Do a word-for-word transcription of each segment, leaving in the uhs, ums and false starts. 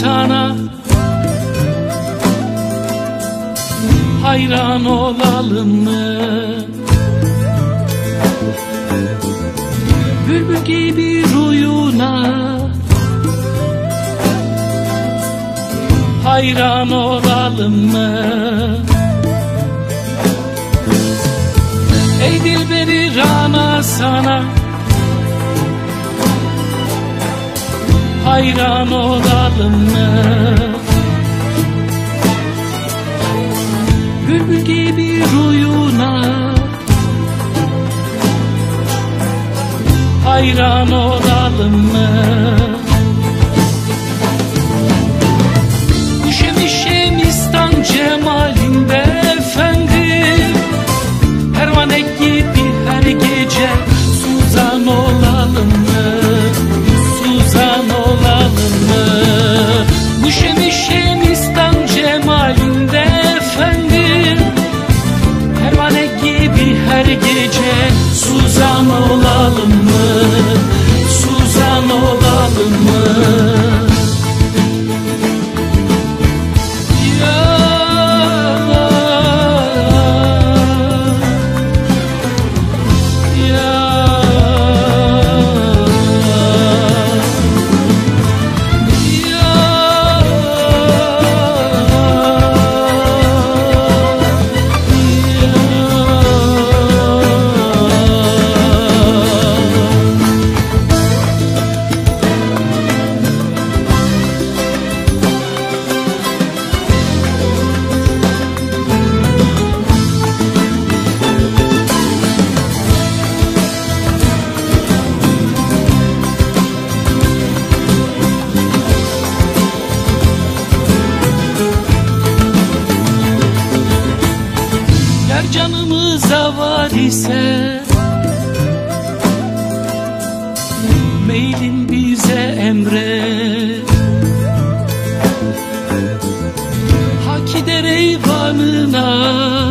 sana hayran olalım mı? Bülbül gibi ruyuna hayran olalım mı? Ey dilberi Rana sana hayran olalım mı? Bülbül gibi ruyuna hayran olalım mı? Üşem şemistan cemalinde efendim, pervane gibi her gece suzan olalım mı? Suzan olalım mı? Üşem şemistan cemalinde efendim, pervane gibi her gece suzan olalım mı? Suzan olalım mı? Canımıza var ise meylin bize emret, hak eder eyvanına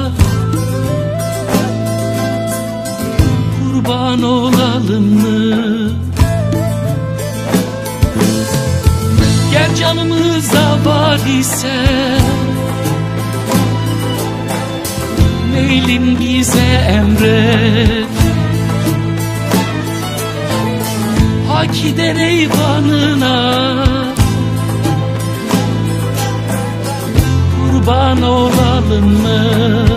kurban olalım mı? Ger canımıza var ise meylin bize emret, hak eder eyvanına kurban olalım mı?